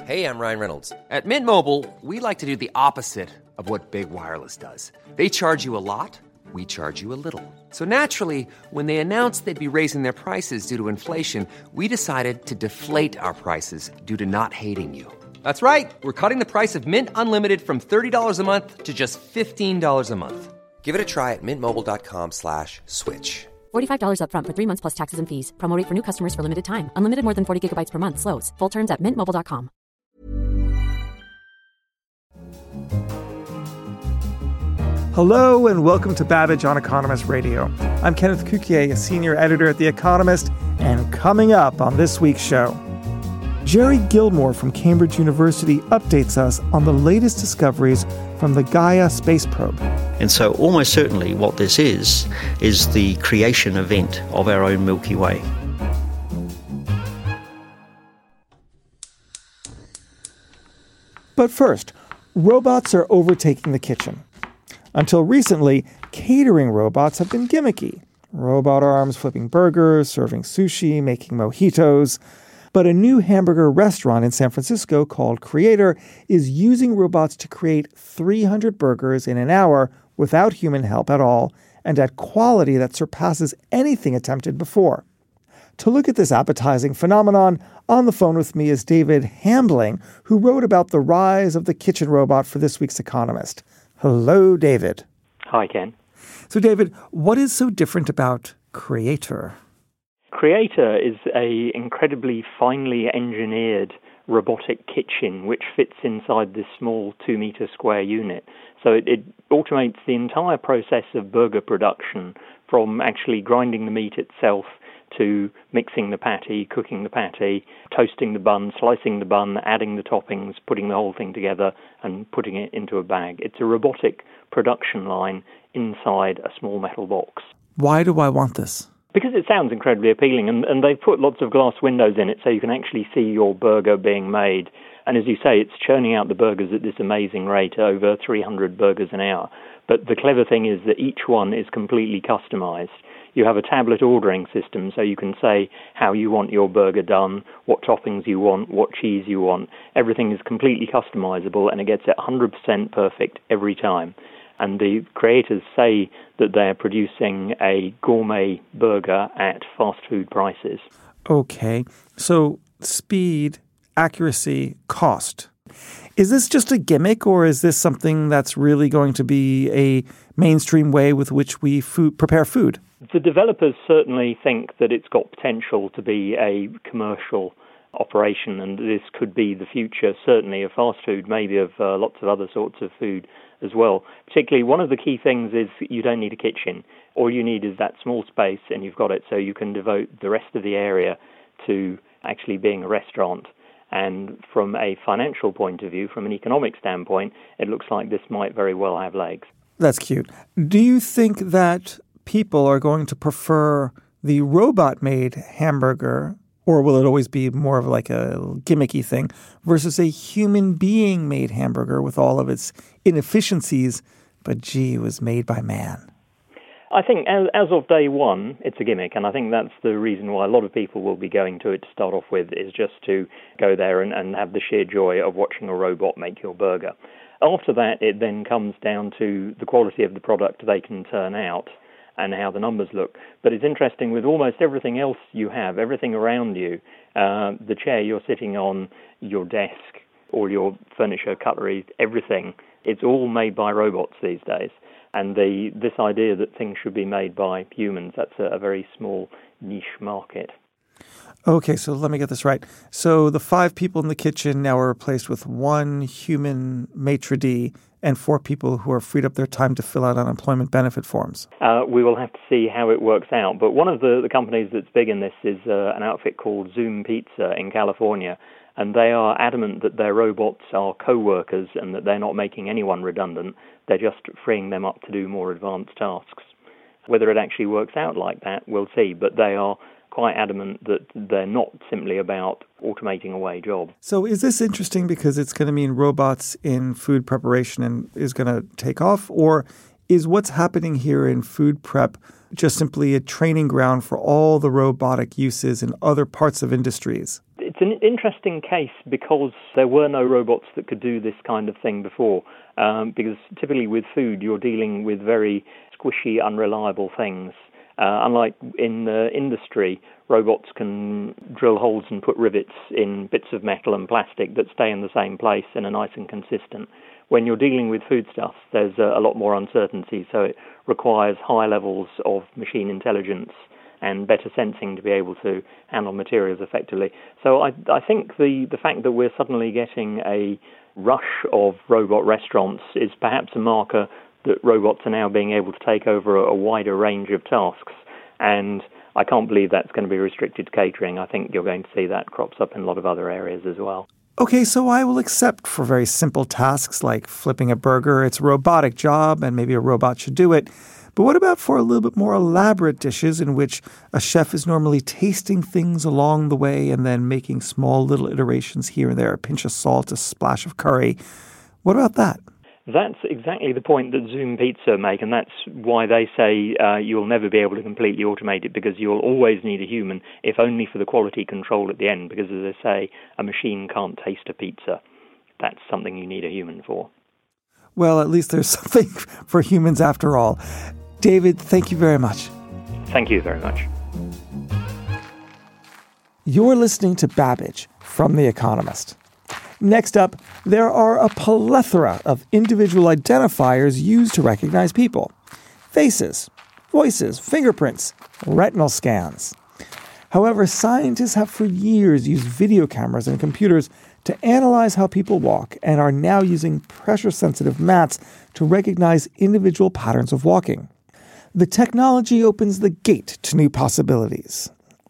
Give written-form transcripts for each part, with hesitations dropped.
Hey, I'm Ryan Reynolds. At Mint Mobile, we like to do the opposite of what Big Wireless does. They charge you a lot, we charge you a little. So naturally, when they announced they'd be raising their prices due to inflation, we decided to deflate our prices due to not hating you. That's right. We're cutting the price of Mint Unlimited from $30 a month to just $15 a month. Give it a try at mintmobile.com/switch. $45 up front for 3 months plus taxes and fees. Promo rate for new customers for limited time. Unlimited more than 40 gigabytes per month. Slows full terms at mintmobile.com. Hello and welcome to Babbage on Economist Radio. I'm Kenneth Cukier, a senior editor at The Economist, and coming up on this week's show, Jerry Gilmore from Cambridge University updates us on the latest discoveries from the Gaia space probe. And so almost certainly what this is the creation event of our own Milky Way. But first, robots are overtaking the kitchen. Until recently, catering robots have been gimmicky. Robot arms flipping burgers, serving sushi, making mojitos. But a new hamburger restaurant in San Francisco called Creator is using robots to create 300 burgers in an hour without human help at all and at quality that surpasses anything attempted before. To look at this appetizing phenomenon, on the phone with me is David Hambling, who wrote about the rise of the kitchen robot for this week's Economist. Hello, David. Hi, Ken. So, David, what is so different about Creator? Creator is an incredibly finely engineered robotic kitchen which fits inside this small 2-meter square unit. So it automates the entire process of burger production, from actually grinding the meat itself to mixing the patty, cooking the patty, toasting the bun, slicing the bun, adding the toppings, putting the whole thing together and putting it into a bag. It's a robotic production line inside a small metal box. Why do I want this? Because it sounds incredibly appealing, and they've put lots of glass windows in it so you can actually see your burger being made. And as you say, it's churning out the burgers at this amazing rate, over 300 burgers an hour. But the clever thing is that each one is completely customized. You have a tablet ordering system, so you can say how you want your burger done, what toppings you want, what cheese you want. Everything is completely customizable, and it gets it 100% perfect every time. And the creators say that they're producing a gourmet burger at fast food prices. Okay, so speed, accuracy, cost. Is this just a gimmick, or is this something that's really going to be a mainstream way with which we prepare food? The developers certainly think that it's got potential to be a commercial operation, and this could be the future, certainly of fast food, maybe of lots of other sorts of food as well. Particularly, one of the key things is you don't need a kitchen. All you need is that small space, and you've got it, so you can devote the rest of the area to actually being a restaurant. And from a financial point of view, from an economic standpoint, it looks like this might very well have legs. That's cute. Do you think that people are going to prefer the robot-made hamburger, or will it always be more of like a gimmicky thing, versus a human being-made hamburger with all of its inefficiencies, but gee, it was made by man? I think as of day one, it's a gimmick, and I think that's the reason why a lot of people will be going to it to start off with, is just to go there and have the sheer joy of watching a robot make your burger. After that, it then comes down to the quality of the product they can turn out and how the numbers look. But it's interesting, with almost everything else you have, everything around you, the chair you're sitting on, your desk, all your furniture, cutlery, everything, it's all made by robots these days. And this idea that things should be made by humans, that's a very small niche market. Okay, so let me get this right. So the 5 people in the kitchen now are replaced with 1 human maitre d' and 4 people who are freed up their time to fill out unemployment benefit forms. We will have to see how it works out. But one of the companies that's big in this is an outfit called Zoom Pizza in California. And they are adamant that their robots are co-workers and that they're not making anyone redundant. They're just freeing them up to do more advanced tasks. Whether it actually works out like that, we'll see. But they are quite adamant that they're not simply about automating away jobs. So is this interesting because it's going to mean robots in food preparation and is going to take off? Or is what's happening here in food prep just simply a training ground for all the robotic uses in other parts of industries? It's an interesting case because there were no robots that could do this kind of thing before. Because typically with food, you're dealing with very squishy, unreliable things. Unlike in industry, robots can drill holes and put rivets in bits of metal and plastic that stay in the same place and are nice and consistent. When you're dealing with foodstuffs, there's a lot more uncertainty, so it requires high levels of machine intelligence and better sensing to be able to handle materials effectively. So I think the fact that we're suddenly getting a rush of robot restaurants is perhaps a marker that robots are now being able to take over a wider range of tasks. And I can't believe that's going to be restricted to catering. I think you're going to see that crops up in a lot of other areas as well. Okay, so I will accept for very simple tasks like flipping a burger, it's a robotic job and maybe a robot should do it. But what about for a little bit more elaborate dishes in which a chef is normally tasting things along the way and then making small little iterations here and there, a pinch of salt, a splash of curry? What about that? That's exactly the point that Zoom Pizza make, and that's why they say you'll never be able to completely automate it, because you'll always need a human, if only for the quality control at the end, because as they say, a machine can't taste a pizza. That's something you need a human for. Well, at least there's something for humans after all. David, thank you very much. Thank you very much. You're listening to Babbage from The Economist. Next up, there are a plethora of individual identifiers used to recognize people. Faces, voices, fingerprints, retinal scans. However, scientists have for years used video cameras and computers to analyze how people walk and are now using pressure-sensitive mats to recognize individual patterns of walking. The technology opens the gate to new possibilities.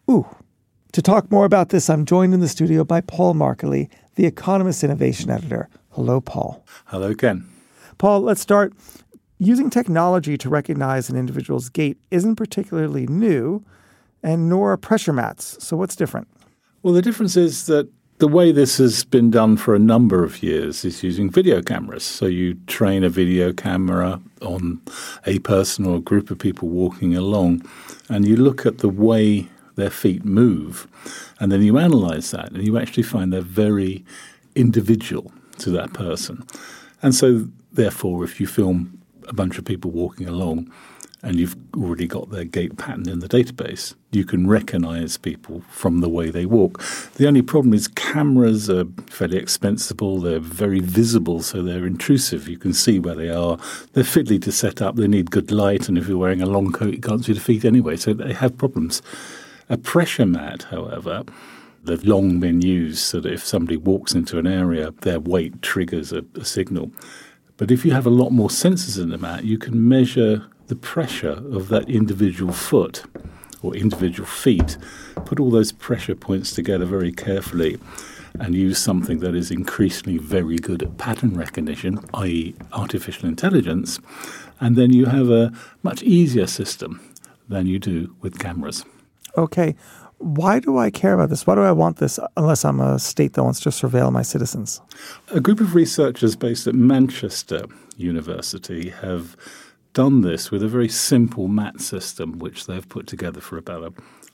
To talk more about this, I'm joined in the studio by Paul Markley, The Economist Innovation Editor. Hello, Paul. Hello, Ken. Paul, let's start. Using technology to recognize an individual's gait isn't particularly new, and nor are pressure mats. So what's different? Well, the difference is that the way this has been done for a number of years is using video cameras. So you train a video camera on a person or a group of people walking along, and you look at the way their feet move, and then you analyze that, and you actually find they're very individual to that person. And so, therefore, if you film a bunch of people walking along and you've already got their gait pattern in the database, you can recognize people from the way they walk. The only problem is cameras are fairly expensive, they're very visible, so they're intrusive. You can see where they are. They're fiddly to set up, they need good light, and if you're wearing a long coat, you can't see the feet anyway, so they have problems. A pressure mat, however, they've long been used so that if somebody walks into an area, their weight triggers a signal. But if you have a lot more sensors in the mat, you can measure the pressure of that individual foot or individual feet, put all those pressure points together very carefully and use something that is increasingly very good at pattern recognition, i.e. artificial intelligence, and then you have a much easier system than you do with cameras. Okay, why do I care about this? Why do I want this unless I'm a state that wants to surveil my citizens? A group of researchers based at Manchester University have done this with a very simple mat system, which they've put together for about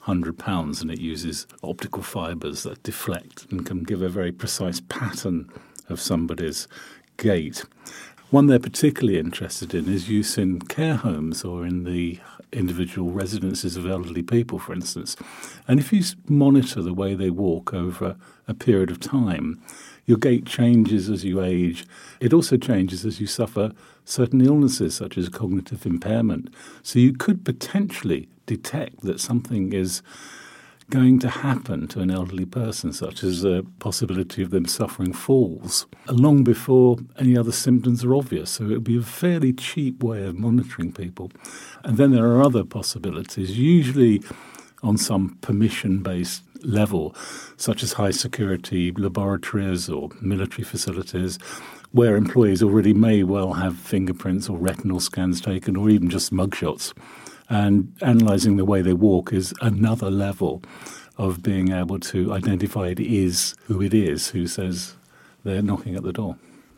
£100, and it uses optical fibres that deflect and can give a very precise pattern of somebody's gait. One they're particularly interested in is use in care homes or in the individual residences of elderly people, for instance. And if you monitor the way they walk over a period of time, your gait changes as you age. It also changes as you suffer certain illnesses, such as cognitive impairment. So you could potentially detect that something is going to happen to an elderly person, such as a possibility of them suffering falls, long before any other symptoms are obvious. So it would be a fairly cheap way of monitoring people. And then there are other possibilities, usually on some permission-based level, such as high-security laboratories or military facilities, where employees already may well have fingerprints or retinal scans taken, or even just mugshots. And analysing the way they walk is another level of being able to identify it is who says they're knocking at the door.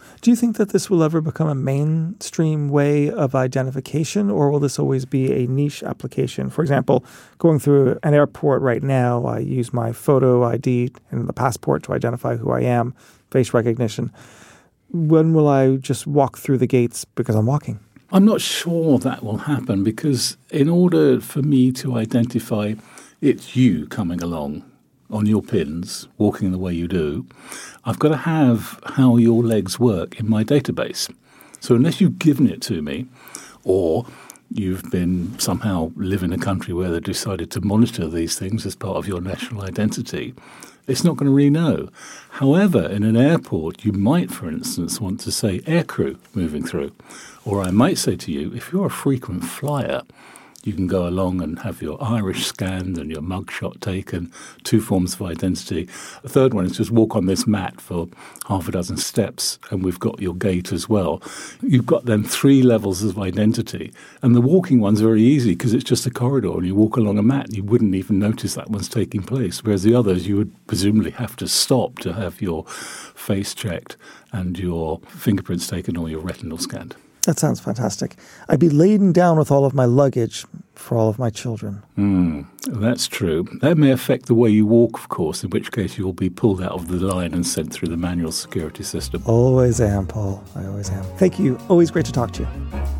Do you think that this will ever become a mainstream way of identification, or will this always be a niche application? For example, going through an airport right now, I use my photo ID and the passport to identify who I am, face recognition. When will I just walk through the gates because I'm walking? I'm not sure that will happen, because in order for me to identify it's you coming along on your pins, walking the way you do, I've got to have how your legs work in my database. So unless you've given it to me, or you've been somehow live in a country where they've decided to monitor these things as part of your national identity, it's not going to really know. However, in an airport, you might, for instance, want to say aircrew moving through. Or I might say to you, if you're a frequent flyer, you can go along and have your iris scanned and your mugshot taken, 2 forms of identity. A third one is just walk on this mat for half a dozen steps, and we've got your gait as well. You've got then 3 levels of identity. And the walking one's very easy because it's just a corridor and you walk along a mat and you wouldn't even notice that one's taking place. Whereas the others, you would presumably have to stop to have your face checked and your fingerprints taken or your retinal scanned. That sounds fantastic. I'd be laden down with all of my luggage for all of my children. That's true. That may affect the way you walk, of course, in which case you'll be pulled out of the line and sent through the manual security system. Always am, Paul. I always am. Thank you. Always great to talk to you.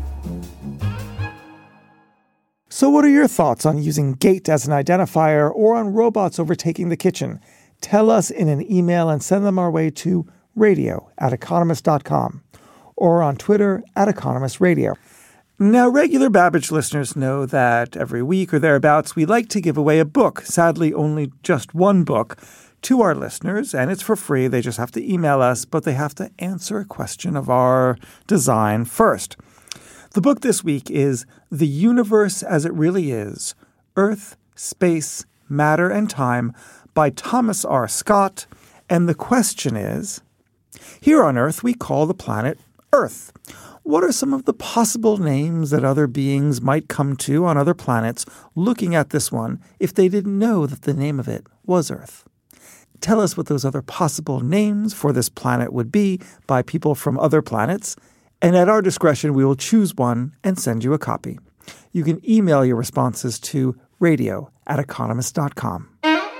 So what are your thoughts on using gait as an identifier or on robots overtaking the kitchen? Tell us in an email and send them our way to radio@economist.com. or on Twitter @EconomistRadio. Now, regular Babbage listeners know that every week or thereabouts, we like to give away a book, sadly only just one book, to our listeners, and it's for free. They just have to email us, but they have to answer a question of our design first. The book this week is The Universe as It Really Is, Earth, Space, Matter, and Time by Thomas R. Scott, and the question is, here on Earth we call the planet Earth. What are some of the possible names that other beings might come to on other planets looking at this one if they didn't know that the name of it was Earth? Tell us what those other possible names for this planet would be by people from other planets, and at our discretion we will choose one and send you a copy. You can email your responses to radio@economist.com.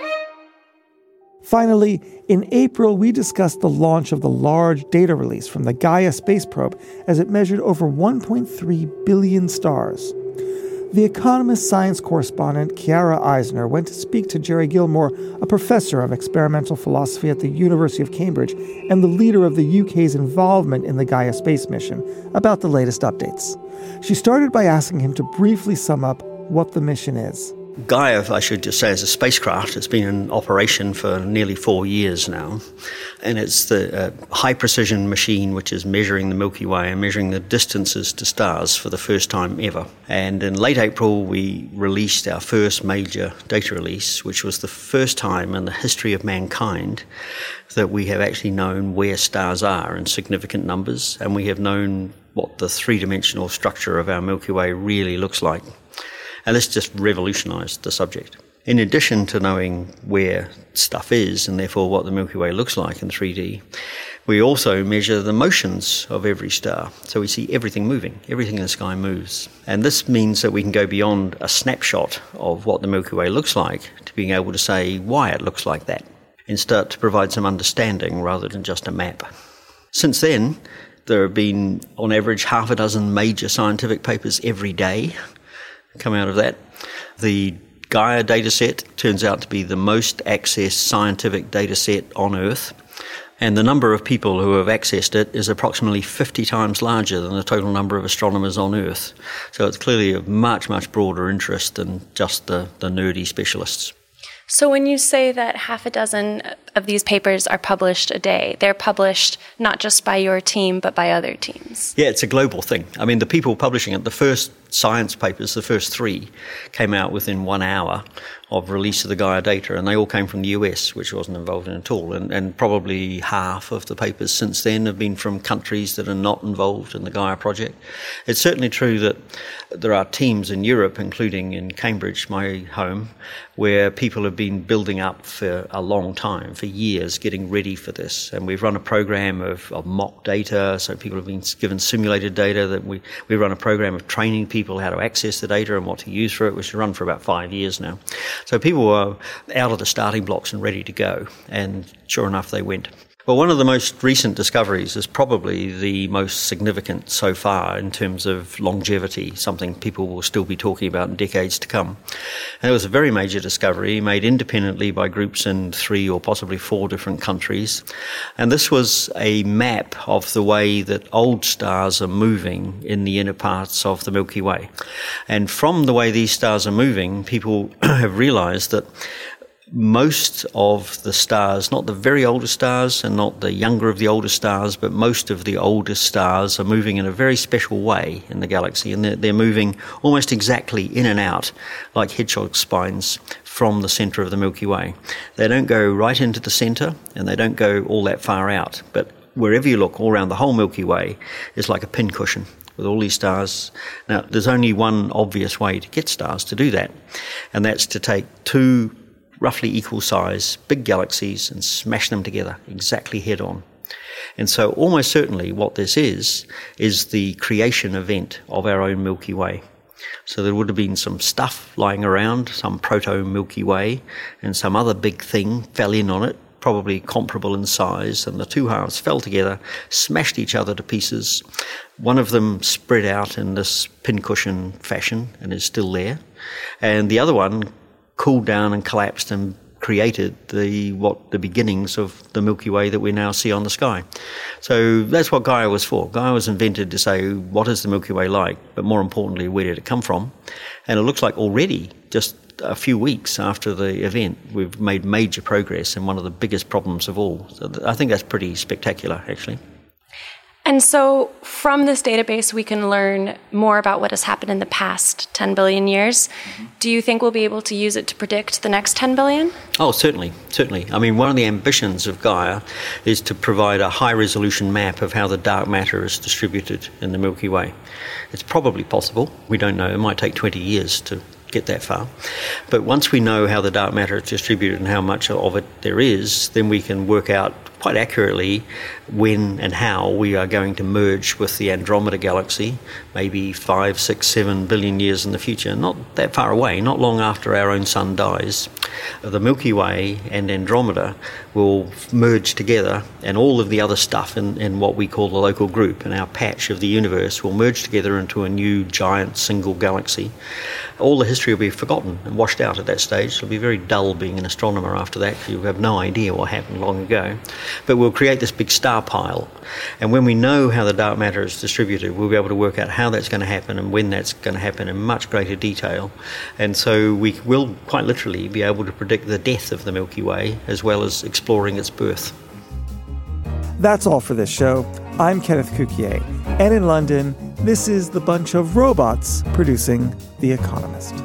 Finally, in April, we discussed the launch of the Large Data Release from the Gaia space probe as it measured over 1.3 billion stars. The Economist science correspondent Chiara Eisner went to speak to Jerry Gilmore, a professor of experimental philosophy at the University of Cambridge and the leader of the UK's involvement in the Gaia space mission, about the latest updates. She started by asking him to briefly sum up what the mission is. Gaia, I should just say, is a spacecraft. It's been in operation for nearly 4 years now. And it's the high-precision machine which is measuring the Milky Way and measuring the distances to stars for the first time ever. And in late April, we released our first major data release, which was the first time in the history of mankind that we have actually known where stars are in significant numbers, and we have known what the three-dimensional structure of our Milky Way really looks like. And this just revolutionized the subject. In addition to knowing where stuff is, and therefore what the Milky Way looks like in 3D, we also measure the motions of every star. So we see everything moving. Everything in the sky moves. And this means that we can go beyond a snapshot of what the Milky Way looks like to being able to say why it looks like that, and start to provide some understanding rather than just a map. Since then, there have been, on average, half a dozen major scientific papers every day come out of that. The Gaia dataset turns out to be the most accessed scientific dataset on Earth, and the number of people who have accessed it is approximately 50 times larger than the total number of astronomers on Earth. So it's clearly of much, much broader interest than just the nerdy specialists. So when you say that half a dozen of these papers are published a day, they're published not just by your team, but by other teams? Yeah, it's a global thing. I mean, the people publishing it, the first science papers, the first 3, came out within 1 hour of release of the Gaia data, and they all came from the US, which wasn't involved in it at all. And probably half of the papers since then have been from countries that are not involved in the Gaia project. It's certainly true that there are teams in Europe, including in Cambridge, my home, where people have been building up for a long time, for for years getting ready for this. And we've run a program of mock data, so people have been given simulated data. That we run a program of training people how to access the data and what to use for it, which has run for about 5 years now. So people are out of the starting blocks and ready to go. And sure enough, they went. Well, one of the most recent discoveries is probably the most significant so far in terms of longevity, something people will still be talking about in decades to come. And it was a very major discovery made independently by groups in 3 or possibly 4 different countries. And this was a map of the way that old stars are moving in the inner parts of the Milky Way. And from the way these stars are moving, people have realized that most of the stars, not the very oldest stars and not the younger of the oldest stars, but most of the oldest stars are moving in a very special way in the galaxy, and they're moving almost exactly in and out like hedgehog spines from the center of the Milky Way. They don't go right into the center and they don't go all that far out, but wherever you look all around the whole Milky Way is like a pincushion with all these stars. Now, there's only one obvious way to get stars to do that, and that's to take 2 roughly equal size big galaxies and smash them together exactly head on. And so almost certainly what this is the creation event of our own Milky Way. So there would have been some stuff lying around, some proto-Milky Way, and some other big thing fell in on it, probably comparable in size, and the 2 halves fell together, smashed each other to pieces. One of them spread out in this pincushion fashion and is still there, and the other one cooled down and collapsed and created the beginnings of the Milky Way that we now see on the sky. So that's what Gaia was for. Gaia was invented to say, what is the Milky Way like? But more importantly, where did it come from? And it looks like already, just a few weeks after the event, we've made major progress in one of the biggest problems of all. So I think that's pretty spectacular, actually. And so from this database, we can learn more about what has happened in the past 10 billion years. Mm-hmm. Do you think we'll be able to use it to predict the next 10 billion? Oh, certainly. I mean, one of the ambitions of Gaia is to provide a high-resolution map of how the dark matter is distributed in the Milky Way. It's probably possible. We don't know. It might take 20 years to get that far. But once we know how the dark matter is distributed and how much of it there is, then we can work out quite accurately when and how we are going to merge with the Andromeda galaxy, maybe 5, 6, 7 billion years in the future, not that far away, not long after our own sun dies. The Milky Way and Andromeda will merge together, and all of the other stuff in what we call the local group, in our patch of the universe, will merge together into a new giant single galaxy. All the history will be forgotten and washed out at that stage. It'll be very dull being an astronomer after that, because you have no idea what happened long ago. But we'll create this big star pile, and when we know how the dark matter is distributed, we'll be able to work out how that's going to happen and when that's going to happen in much greater detail. And so we will quite literally be able to predict the death of the Milky Way as well as exploring its birth. That's all for this show. I'm Kenneth Cukier, and in London, this is the bunch of robots producing The Economist.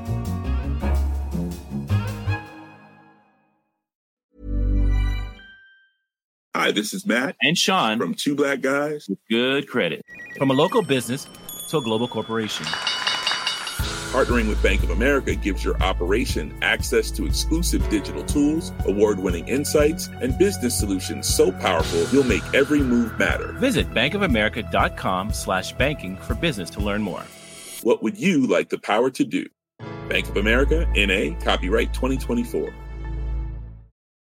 Hi, this is Matt and Sean from Two Black Guys with Good Credit. From a local business to a global corporation, partnering with Bank of America gives your operation access to exclusive digital tools, award-winning insights, and business solutions so powerful you'll make every move matter. Visit bankofamerica.com/banking for business to learn more. What would you like the power to do? Bank of America, N.A., copyright 2024.